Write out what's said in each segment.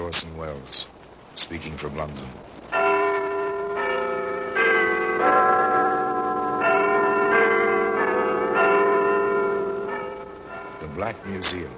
Orson Welles, speaking from London. The Black Museum,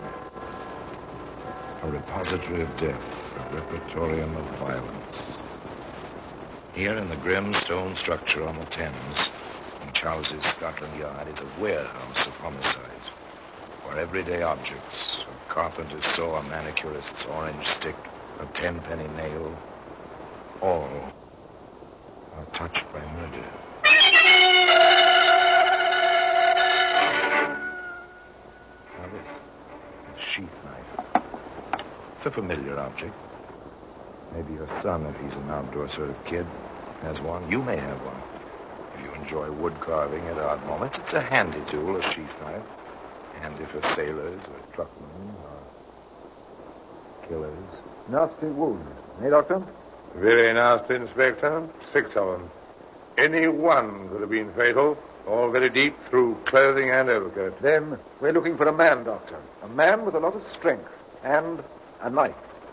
a repository of death, a repertorium of violence. Here in the grim stone structure on the Thames, which houses Scotland Yard, is a warehouse of homicide, where everyday objects, a carpenter's saw, a manicurist's orange stick, a 10-penny nail, all are touched by murder. Now this sheath knife. It's a familiar object. Maybe your son, if he's an outdoor sort of kid, has one. You may have one. If you enjoy wood carving at odd moments, it's a handy tool, a sheath knife. Handy for sailors or truckmen or killers. Nasty wound. Eh, Doctor? Very nasty, Inspector. 6 of them. Any one could have been fatal. All very deep through clothing and overcoat. Then we're looking for a man, Doctor. A man with a lot of strength. And a knife.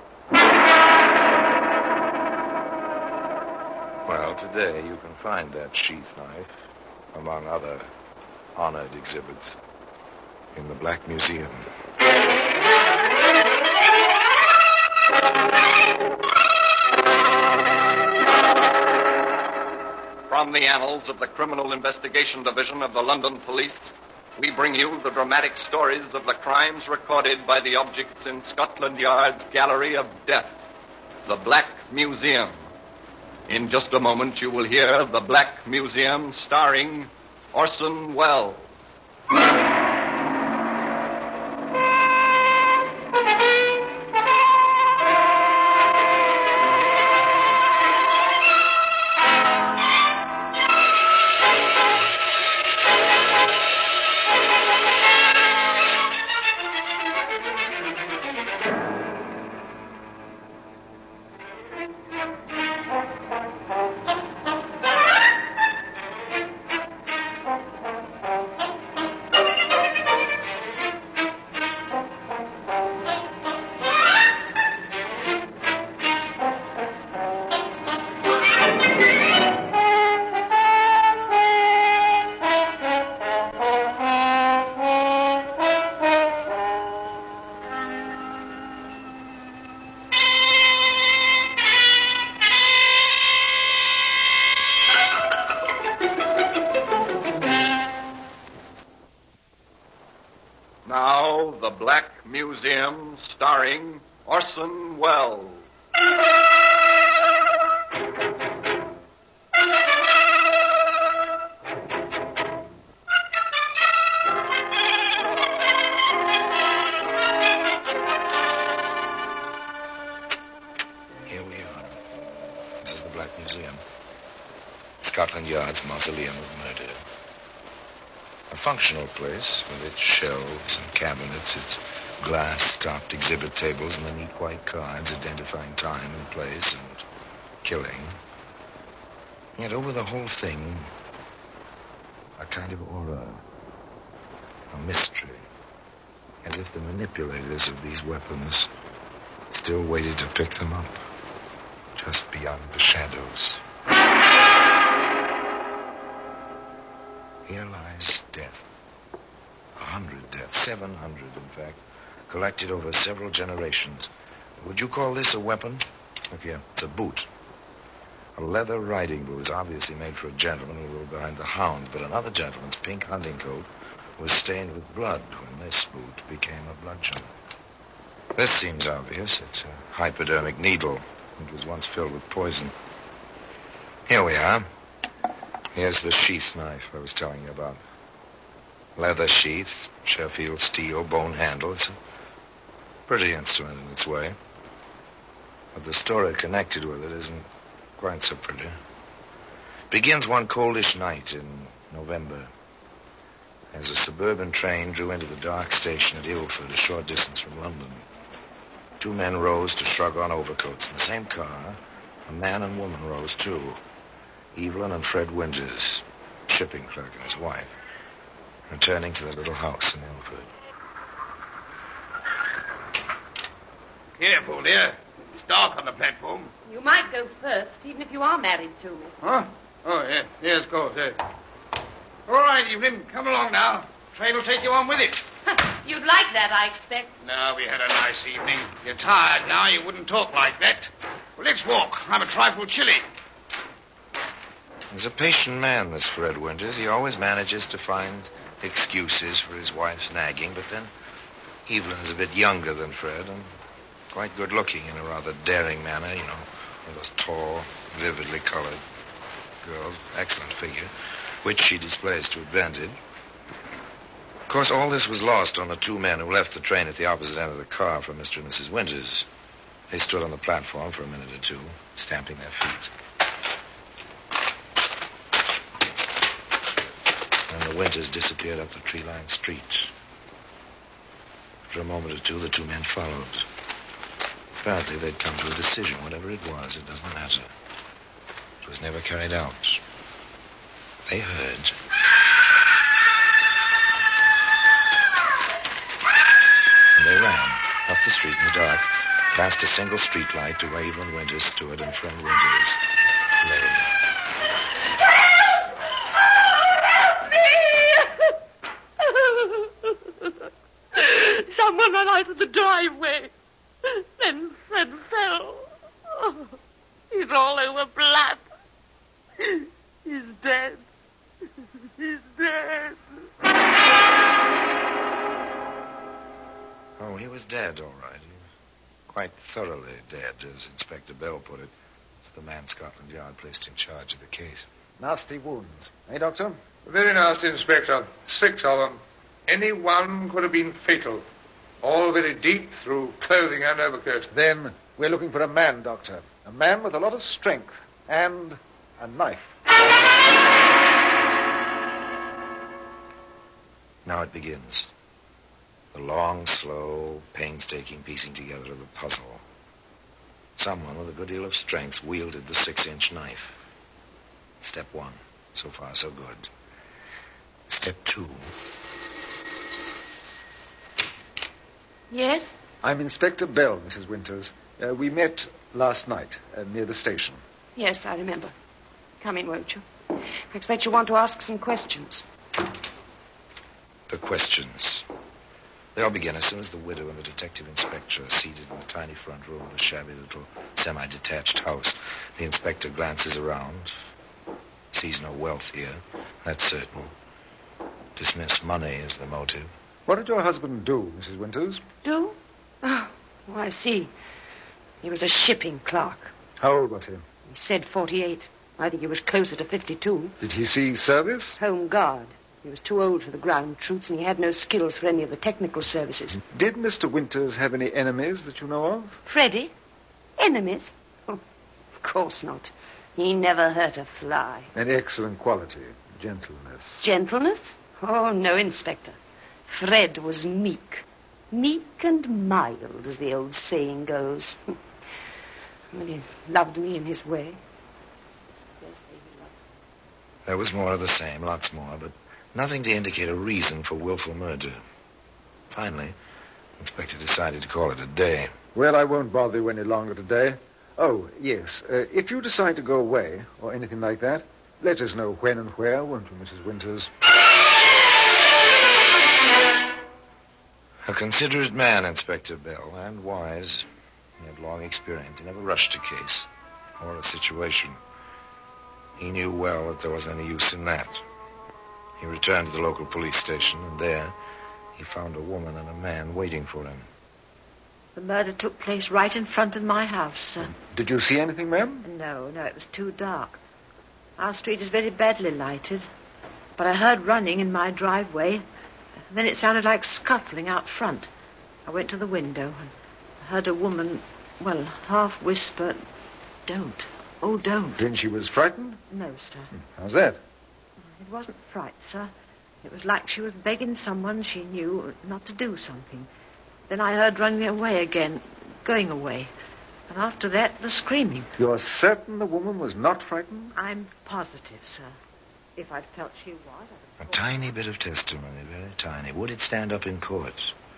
Well, today you can find that sheath knife, among other honored exhibits, in the Black Museum. From the annals of the Criminal Investigation Division of the London Police, we bring you the dramatic stories of the crimes recorded by the objects in Scotland Yard's Gallery of Death, the Black Museum. In just a moment, you will hear The Black Museum starring Orson Welles. Now, The Black Museum, starring Orson Welles. Here we are. This is the Black Museum. Scotland Yard's mausoleum of murder. A functional place with its shelves and cabinets, its glass-topped exhibit tables, and the neat white cards identifying time and place and killing. Yet over the whole thing, a kind of aura, a mystery, as if the manipulators of these weapons still waited to pick them up, just beyond the shadows. Here lies death. 100 deaths, 700 in fact, collected over several generations. Would you call this a weapon? Look here, it's a boot. A leather riding boot is obviously made for a gentleman who rode behind the hounds, but another gentleman's pink hunting coat was stained with blood when this boot became a bludgeon. This seems obvious. It's a hypodermic needle. It was once filled with poison. Here we are. Here's the sheath knife I was telling you about. Leather sheath, Sheffield steel, bone handle. It's a pretty instrument in its way. But the story connected with it isn't quite so pretty. It begins one coldish night in November, as a suburban train drew into the dark station at Ilford, a short distance from London. Two men rose to shrug on overcoats. In the same car, a man and woman rose too. Evelyn and Fred Winters, shipping clerk and his wife, returning to their little house in Ilford. Careful, dear. dark on the platform. You might go first, even if you are married to me. Huh? Oh, yeah. Yes, of course, yes. All right, Evelyn, come along now. Train will take you on with it. You'd like that, I expect. No, we had a nice evening. You're tired now. You wouldn't talk like that. Well, let's walk. I'm a trifle chilly. He's a patient man, this Fred Winters. He always manages to find excuses for his wife's nagging, but then Evelyn is a bit younger than Fred and quite good-looking in a rather daring manner, you know, one of those tall, vividly colored girls, excellent figure, which she displays to advantage. Of course, all this was lost on the two men who left the train at the opposite end of the car from Mr. and Mrs. Winters. They stood on the platform for a minute or two, stamping their feet. And the Winters disappeared up the tree-lined street. For a moment or two, the two men followed. Apparently, they'd come to a decision. Whatever it was, it doesn't matter. It was never carried out. They heard. And they ran up the street in the dark, past a single streetlight to where Evelyn Winters stood and Fred Winters lay. Someone ran out of the driveway. Then Fred fell. Oh, he's all over blood. He's dead. He's dead. Oh, he was dead, all right. He was quite thoroughly dead, as Inspector Bell put it. It's the man Scotland Yard placed in charge of the case. Nasty wounds. Eh, Doctor? Very nasty, Inspector. 6 of them. Any one could have been fatal. All very deep through clothing and overcoat. Then we're looking for a man, Doctor. A man with a lot of strength and a knife. Now it begins. The long, slow, painstaking piecing together of the puzzle. Someone with a good deal of strength wielded the 6-inch knife. Step 1. So far, so good. Step 2. Yes? I'm Inspector Bell, Mrs. Winters. We met last night near the station. Yes, I remember. Come in, won't you? I expect you want to ask some questions. The questions. They all begin as soon as the widow and the detective inspector are seated in the tiny front room of a shabby little semi-detached house. The inspector glances around, sees no wealth here, that's certain. Dismissed money is the motive. What did your husband do, Mrs. Winters? Do? Oh, I see. He was a shipping clerk. How old was he? He said 48. I think he was closer to 52. Did he see service? Home guard. He was too old for the ground troops, and he had no skills for any of the technical services. Did Mr. Winters have any enemies that you know of? Freddie? Enemies? Oh, of course not. He never hurt a fly. An excellent quality. Gentleness. Gentleness? Oh, no, Inspector. Fred was meek. Meek and mild, as the old saying goes. Well, he loved me in his way. There was more of the same, lots more, but nothing to indicate a reason for willful murder. Finally, the inspector decided to call it a day. Well, I won't bother you any longer today. Oh, yes. If you decide to go away, or anything like that, let us know when and where, won't you, Mrs. Winters? A considerate man, Inspector Bell, and wise. He had long experience. He never rushed a case or a situation. He knew well that there wasn't any use in that. He returned to the local police station, and there he found a woman and a man waiting for him. The murder took place right in front of my house, sir. Did you see anything, ma'am? No, it was too dark. Our street is very badly lighted. But I heard running in my driveway. Then it sounded like scuffling out front. I went to the window and heard a woman, half whisper, "Don't. Oh, don't." Then she was frightened? No, sir. How's that? It wasn't fright, sir. It was like she was begging someone she knew not to do something. Then I heard running away again, going away. And after that, the screaming. You're certain the woman was not frightened? I'm positive, sir. If I'd felt she was, A tiny bit of testimony, very tiny. Would it stand up in court?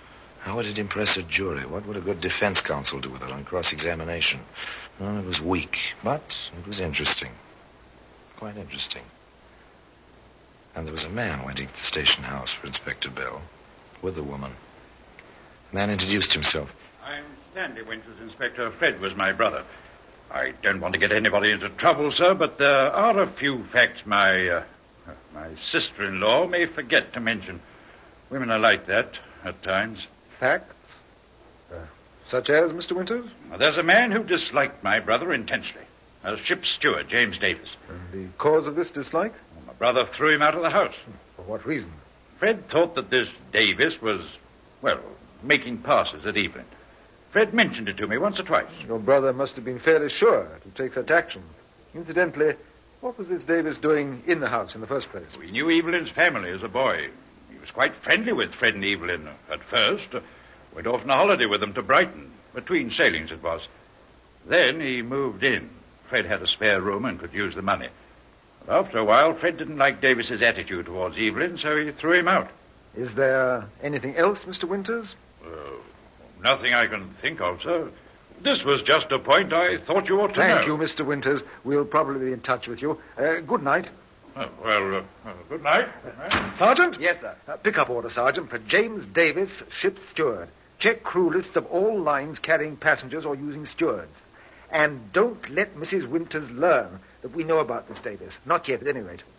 How would it impress a jury? What would a good defense counsel do with it on cross-examination? Well, it was weak, but it was interesting. Quite interesting. And there was a man waiting at the station house for Inspector Bell with a woman. The man introduced himself. I'm Stanley Winters, Inspector. Fred was my brother. I don't want to get anybody into trouble, sir, but there are a few facts my sister-in-law may forget to mention. Women are like that at times. Facts? Such as, Mr. Winters? There's a man who disliked my brother intensely. A ship's steward, James Davis. And the cause of this dislike? My brother threw him out of the house. For what reason? Fred thought that this Davis was, making passes at Evelyn. Fred mentioned it to me once or twice. Your brother must have been fairly sure to take such action. Incidentally, what was this Davis doing in the house in the first place? We knew Evelyn's family as a boy. He was quite friendly with Fred and Evelyn at first. Went off on a holiday with them to Brighton. Between sailings it was. Then he moved in. Fred had a spare room and could use the money. But after a while, Fred didn't like Davis's attitude towards Evelyn, so he threw him out. Is there anything else, Mr. Winters? Nothing I can think of, sir. This was just a point I thought you ought to know. Thank you, Mr. Winters. We'll probably be in touch with you. Good night. Good night. Sergeant? Yes, sir. Pick up order, Sergeant, for James Davis, ship's steward. Check crew lists of all lines carrying passengers or using stewards. And don't let Mrs. Winters learn that we know about this Davis. Not yet, at any rate.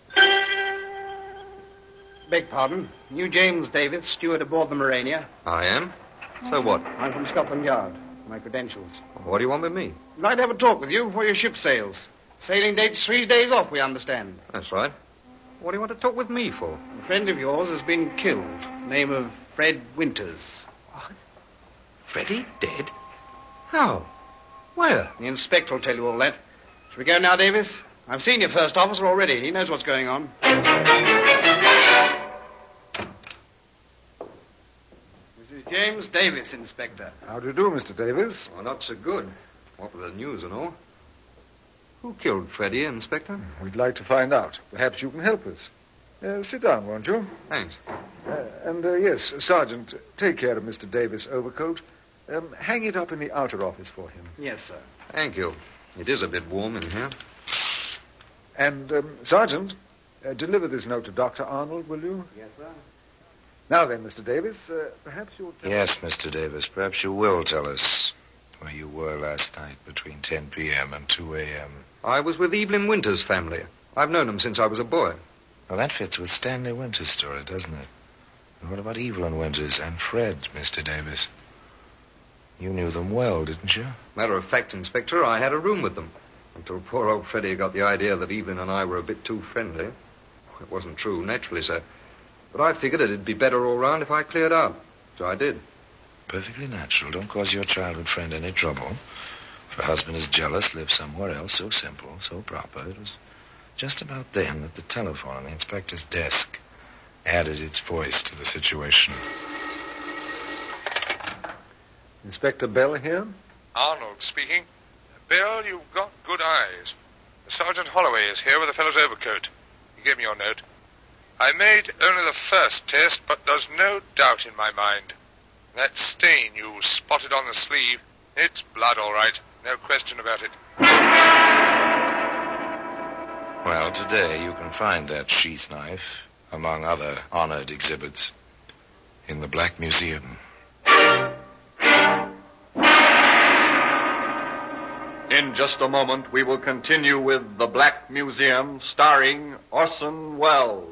Beg pardon. You James Davis, steward aboard the Morania? I am. So what? I'm from Scotland Yard. My credentials. What do you want with me? I'd like to have a talk with you before your ship sails. Sailing date's 3 days off, we understand. That's right. What do you want to talk with me for? A friend of yours has been killed. Name of Fred Winters. What? Freddie dead? How? Where? The inspector will tell you all that. Shall we go now, Davis? I've seen your first officer already. He knows what's going on. This is James Davis, Inspector. How do you do, Mr. Davis? Well, not so good. What with the news and all. Who killed Freddie, Inspector? We'd like to find out. Perhaps you can help us. Sit down, won't you? Thanks. Yes, Sergeant, take care of Mr. Davis' overcoat. Hang it up in the outer office for him. Yes, sir. Thank you. It is a bit warm in here. And, Sergeant, deliver this note to Dr. Arnold, will you? Yes, sir. Now then, Mr. Davis, perhaps you'll tell Yes, Mr. Davis, perhaps you will tell us where you were last night between 10 p.m. and 2 a.m. I was with Evelyn Winters' family. I've known them since I was a boy. Well, that fits with Stanley Winters' story, doesn't it? And what about Evelyn Winters and Fred, Mr. Davis? You knew them well, didn't you? Matter of fact, Inspector, I had a room with them. Until poor old Freddie got the idea that Evelyn and I were a bit too friendly. It wasn't true, naturally, sir. But I figured it'd be better all round if I cleared out. So I did. Perfectly natural. Don't cause your childhood friend any trouble. If her husband is jealous, live somewhere else. So simple, so proper. It was just about then that the telephone on the inspector's desk added its voice to the situation. Inspector Bell here? Arnold speaking. Bill, you've got good eyes. Sergeant Holloway is here with a fellow's overcoat. He gave me your note. I made only the first test, but there's no doubt in my mind. That stain you spotted on the sleeve, it's blood, all right. No question about it. Well, today you can find that sheath knife, among other honored exhibits, in the Black Museum. In just a moment, we will continue with The Black Museum, starring Orson Welles.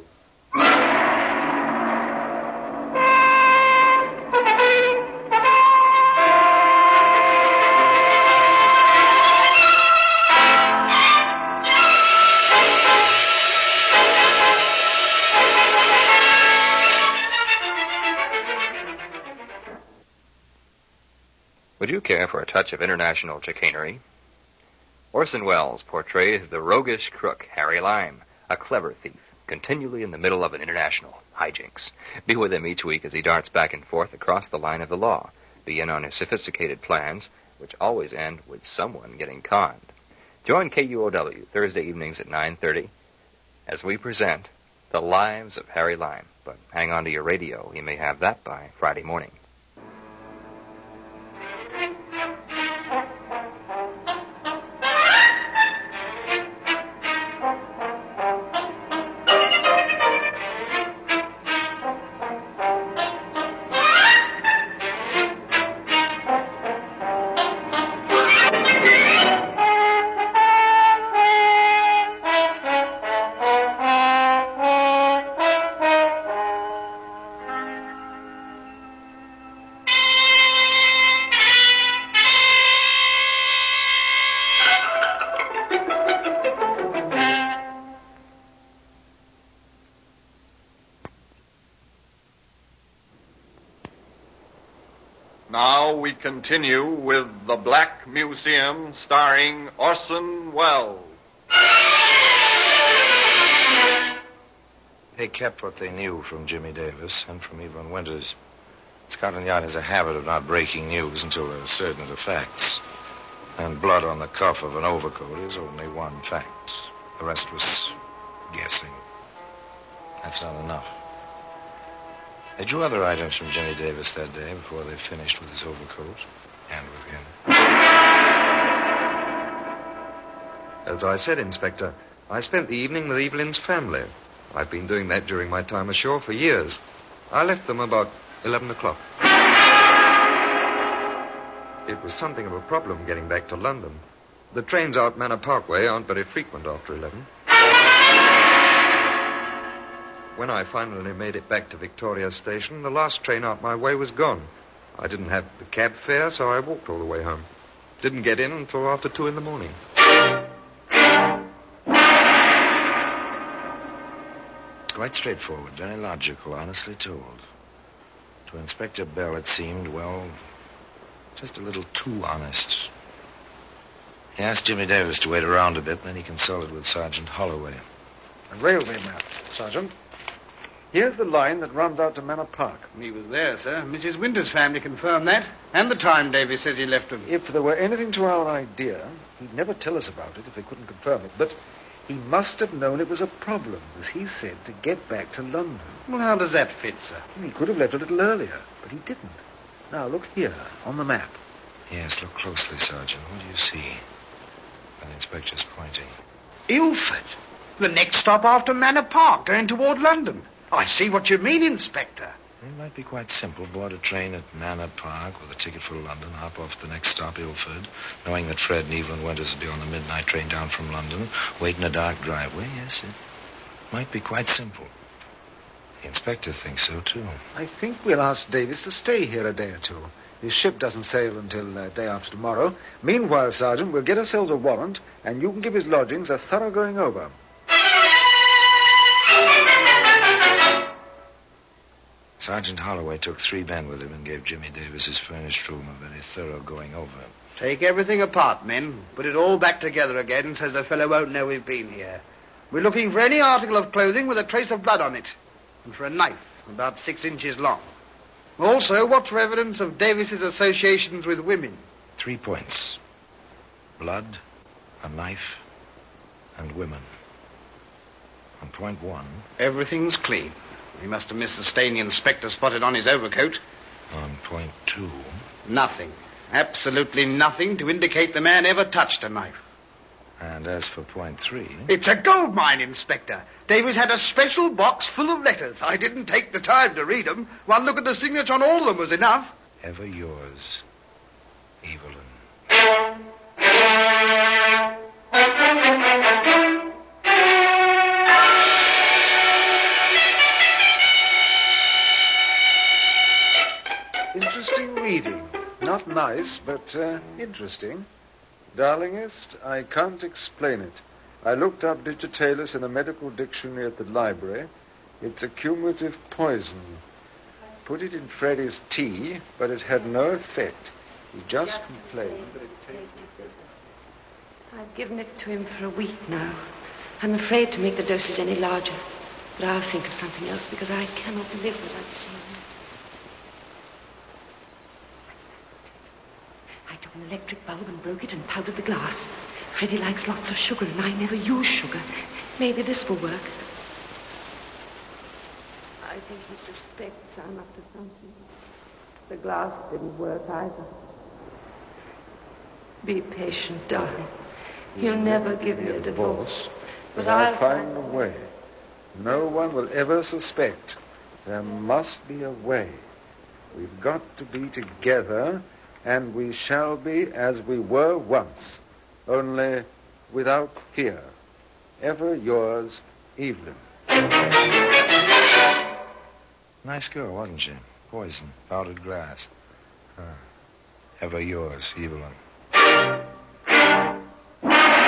Would you care for a touch of international chicanery? Orson Welles portrays the roguish crook Harry Lime, a clever thief, continually in the middle of an international hijinks. Be with him each week as he darts back and forth across the line of the law. Be in on his sophisticated plans, which always end with someone getting conned. Join KUOW Thursday evenings at 9:30 as we present The Lives of Harry Lime. But hang on to your radio. He may have that by Friday morning. Now we continue with The Black Museum, starring Orson Welles. They kept what they knew from Jimmy Davis and from Evelyn Winters. Scotland Yard has a habit of not breaking news until they're certain of the facts. And blood on the cuff of an overcoat is only one fact. The rest was guessing. That's not enough. They drew other items from Jimmy Davis that day before they finished with his overcoat and with him. As I said, Inspector, I spent the evening with Evelyn's family. I've been doing that during my time ashore for years. I left them about 11 o'clock. It was something of a problem getting back to London. The trains out Manor Parkway aren't very frequent after 11. When I finally made it back to Victoria Station, the last train out my way was gone. I didn't have the cab fare, so I walked all the way home. Didn't get in until after 2 in the morning. Quite straightforward, very logical, honestly told. To Inspector Bell, it seemed, well, just a little too honest. He asked Jimmy Davis to wait around a bit, then he consulted with Sergeant Holloway. A railway map, Sergeant. Here's the line that runs out to Manor Park. He was there, sir. Mrs. Winter's family confirmed that. And the time Davies says he left them. If there were anything to our idea, he'd never tell us about it if they couldn't confirm it. But he must have known it was a problem, as he said, to get back to London. Well, how does that fit, sir? He could have left a little earlier, but he didn't. Now, look here, on the map. Yes, look closely, Sergeant. What do you see? The inspector's pointing. Ilford. The next stop after Manor Park, going toward London. I see what you mean, Inspector. It might be quite simple. Board a train at Manor Park with a ticket for London, hop off the next stop, Ilford, knowing that Fred and Evelyn Winters will be on the midnight train down from London, wait in a dark driveway. Yes, it might be quite simple. The inspector thinks so, too. I think we'll ask Davis to stay here a day or two. His ship doesn't sail until day after tomorrow. Meanwhile, Sergeant, we'll get ourselves a warrant, and you can give his lodgings a thorough going over. Sergeant Holloway took 3 men with him and gave Jimmy Davis his furnished room a very thorough going over. Take everything apart, men. Put it all back together again so the fellow won't know we've been here. We're looking for any article of clothing with a trace of blood on it. And for a knife about 6 inches long. Also, watch for evidence of Davis's associations with women. 3 points. Blood, a knife, and women. On point 1... everything's clean. He must have missed the stain the inspector spotted on his overcoat. On point 2... nothing. Absolutely nothing to indicate the man ever touched a knife. And as for point 3... it's a gold mine, Inspector. Davies had a special box full of letters. I didn't take the time to read them. One look at the signature on all of them was enough. Ever yours, Evelyn. Interesting reading. Not nice, but interesting. Darlingest, I can't explain it. I looked up digitalis in a medical dictionary at the library. It's a cumulative poison. Put it in Freddie's tea, but it had no effect. He just complained that it tasted... I've given it to him for a week now. I'm afraid to make the doses any larger. But I'll think of something else because I cannot live without seeing him. I took an electric bulb and broke it and powdered the glass. Freddie likes lots of sugar, and I never use sugar. Maybe this will work. I think he suspects I'm up to something. The glass didn't work either. Be patient, darling. He'll never give me a divorce. But I'll find a way. No one will ever suspect. There must be a way. We've got to be together, and we shall be as we were once. Only without fear. Ever yours, Evelyn. Nice girl, wasn't she? Poison, powdered glass. Ever yours, Evelyn.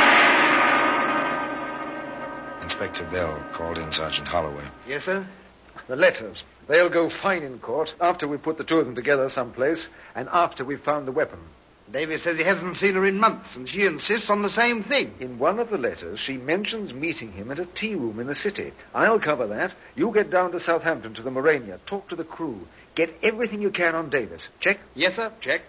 Inspector Bell called in Sergeant Holloway. Yes, sir? The letters. They'll go fine in court after we put the two of them together someplace and after we've found the weapon. Davis says he hasn't seen her in months, and she insists on the same thing. In one of the letters, she mentions meeting him at a tea room in the city. I'll cover that. You get down to Southampton to the Morania. Talk to the crew. Get everything you can on Davis. Check? Yes, sir. Check.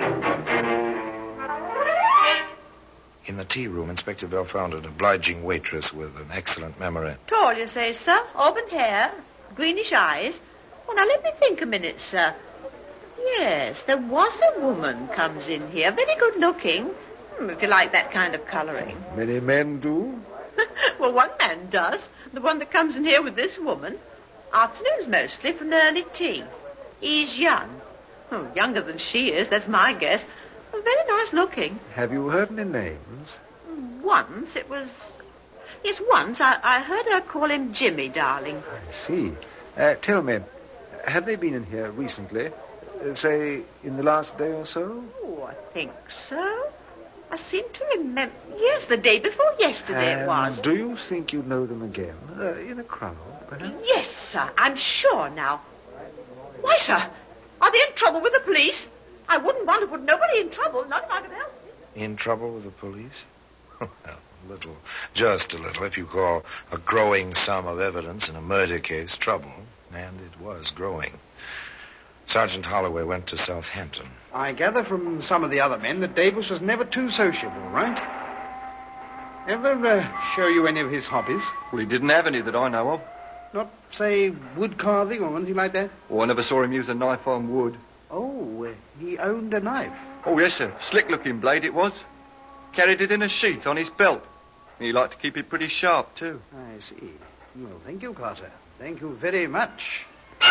In the tea room, Inspector Bell found an obliging waitress with an excellent memory. Tall, you say, sir? Auburn hair? Greenish eyes? Oh, now let me think a minute, sir. Yes, there was a woman comes in here, very good looking, if you like that kind of colouring. Many men do. Well, one man does. The one that comes in here with this woman. Afternoons mostly for an early tea. He's young. Oh, younger than she is, that's my guess. Well, very nice looking. Have you heard any names? Once it was... Yes, once I heard her call him Jimmy, darling. I see. Tell me, have they been in here recently? Say, in the last day or so? Oh, I think so. I seem to remember... Yes, the day before yesterday it was. Do you think you'd know them again? In a crowd, perhaps? Yes, sir. I'm sure now. Why, sir? Are they in trouble with the police? I wouldn't want to put nobody in trouble, not if I could help it. In trouble with the police? Well, a little. Just a little. If you call a growing sum of evidence in a murder case trouble. And it was growing. Sergeant Holloway went to Southampton. I gather from some of the other men that Davis was never too sociable, right? Ever show you any of his hobbies? Well, he didn't have any that I know of. Not, say, wood carving or anything like that? Oh, I never saw him use a knife on wood. Oh, he owned a knife. Oh, yes, sir. Slick-looking blade it was. Carried it in a sheath on his belt. He liked to keep it pretty sharp, too. I see. Well, thank you, Carter. Thank you very much.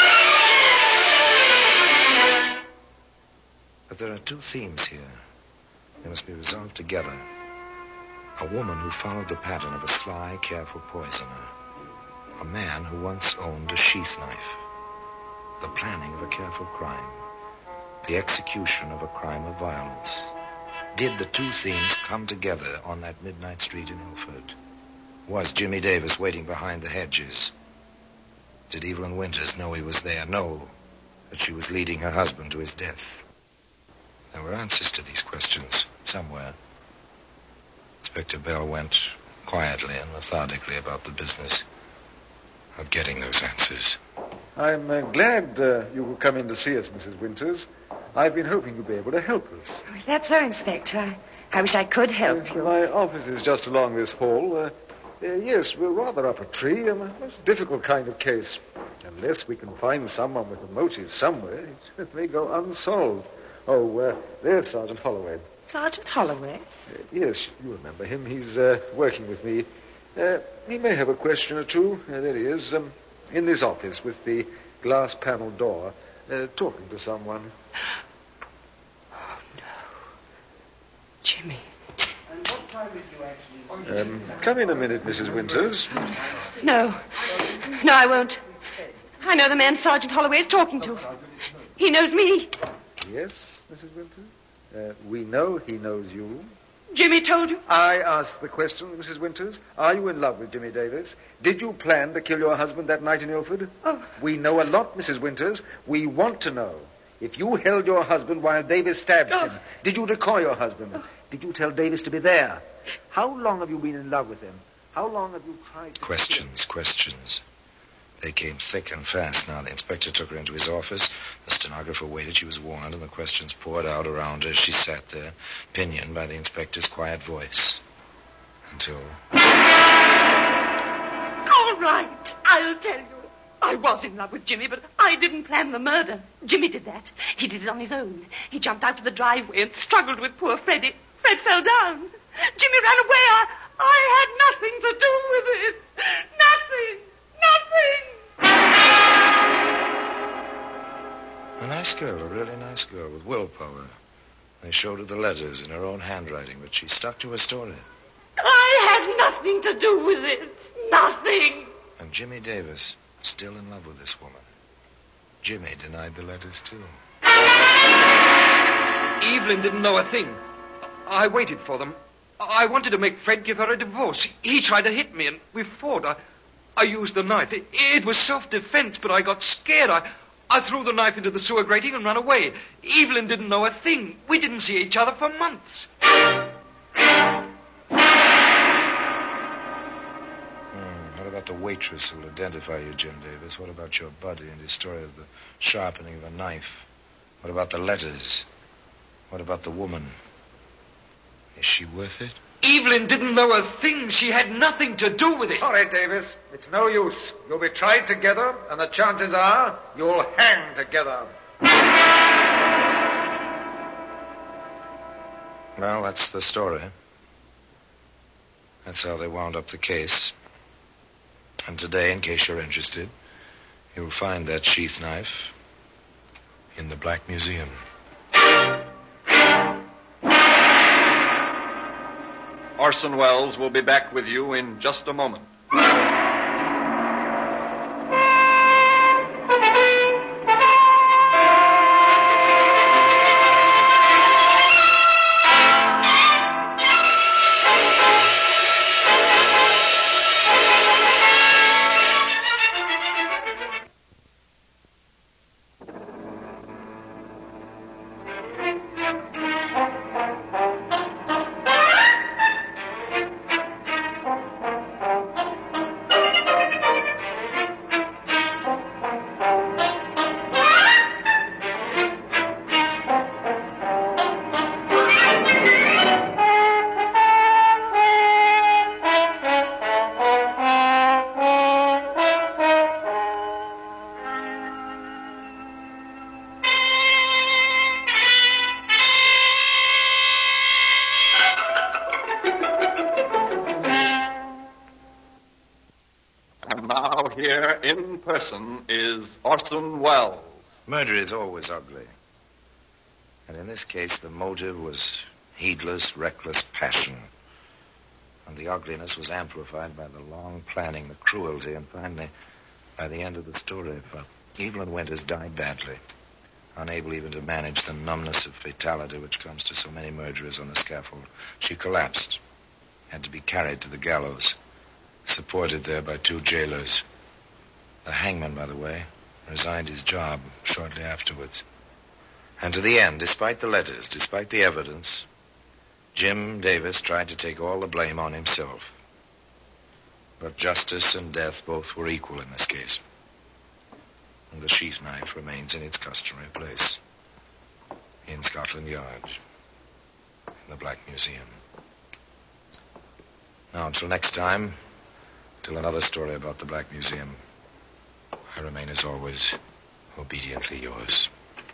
But there are two themes here. They must be resolved together. A woman who followed the pattern of a sly, careful poisoner. A man who once owned a sheath knife. The planning of a careful crime. The execution of a crime of violence. Did the two themes come together on that midnight street in Ilford? Was Jimmy Davis waiting behind the hedges? Did Evelyn Winters know he was there? Know that she was leading her husband to his death? There were answers to these questions somewhere. Inspector Bell went quietly and methodically about the business of getting those answers. I'm glad you could come in to see us, Mrs. Winters. I've been hoping you'd be able to help us. Oh, is that so, Inspector? I wish I could help you. My office is just along this hall. Yes, we're rather up a tree. A most difficult kind of case. Unless we can find someone with a motive somewhere, it may go unsolved. Oh, there's Sergeant Holloway. Sergeant Holloway? Yes, you remember him. He's working with me. He may have a question or two. There he is, in this office with the glass panel door, talking to someone. Oh, no. Jimmy. And what time did you actually... Come in a minute, Mrs. Winters. No. No, I won't. I know the man Sergeant Holloway is talking to. He knows me. Yes, Mrs. Winters? We know he knows you. Jimmy told you? I asked the question, Mrs. Winters. Are you in love with Jimmy Davis? Did you plan to kill your husband that night in Ilford? Oh. We know a lot, Mrs. Winters. We want to know. If you held your husband while Davis stabbed him, did you decoy your husband? Did you tell Davis to be there? How long have you been in love with him? How long have you tried to... Questions. They came thick and fast. Now the inspector took her into his office. The stenographer waited. She was warned, and the questions poured out around her as she sat there, pinioned by the inspector's quiet voice. Until... All right, I'll tell you. I was in love with Jimmy, but I didn't plan the murder. Jimmy did that. He did it on his own. He jumped out of the driveway and struggled with poor Freddie. Fred fell down. Jimmy ran away. I had nothing to do with it. Nothing. A nice girl, a really nice girl with willpower. They showed her the letters in her own handwriting, but she stuck to her story. I had nothing to do with it. Nothing. And Jimmy Davis, still in love with this woman. Jimmy denied the letters, too. Evelyn didn't know a thing. I waited for them. I wanted to make Fred give her a divorce. He tried to hit me, and we fought. I used the knife. It was self-defense, but I got scared. I threw the knife into the sewer grating and ran away. Evelyn didn't know a thing. We didn't see each other for months. What about the waitress who will identify you, Jim Davis? What about your buddy and his story of the sharpening of a knife? What about the letters? What about the woman? Is she worth it? Evelyn didn't know a thing. She had nothing to do with it. Sorry, Davis. It's no use. You'll be tried together, and the chances are you'll hang together. Well, that's the story. That's how they wound up the case. And today, in case you're interested, you'll find that sheath knife in the Black Museum. Orson Welles will be back with you in just a moment. Now here in person is Orson Welles. Murder is always ugly. And in this case, the motive was heedless, reckless passion. And the ugliness was amplified by the long planning, the cruelty, and finally, by the end of the story. But Evelyn Winters died badly, unable even to manage the numbness of fatality which comes to so many murderers on the scaffold. She collapsed, had to be carried to the gallows, supported there by 2 jailers. The hangman, by the way, resigned his job shortly afterwards. And to the end, despite the letters, despite the evidence, Jim Davis tried to take all the blame on himself. But justice and death both were equal in this case. And the sheath knife remains in its customary place. In Scotland Yard. In the Black Museum. Now, until next time, till another story about the Black Museum, I remain, as always, obediently yours.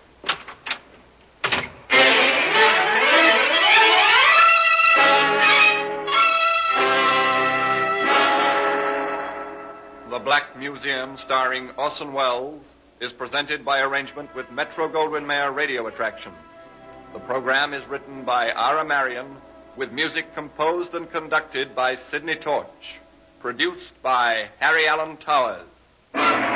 The Black Museum, starring Orson Welles, is presented by arrangement with Metro-Goldwyn-Mayer Radio Attractions. The program is written by Ira Marion, with music composed and conducted by Sidney Torch. Produced by Harry Allen Towers.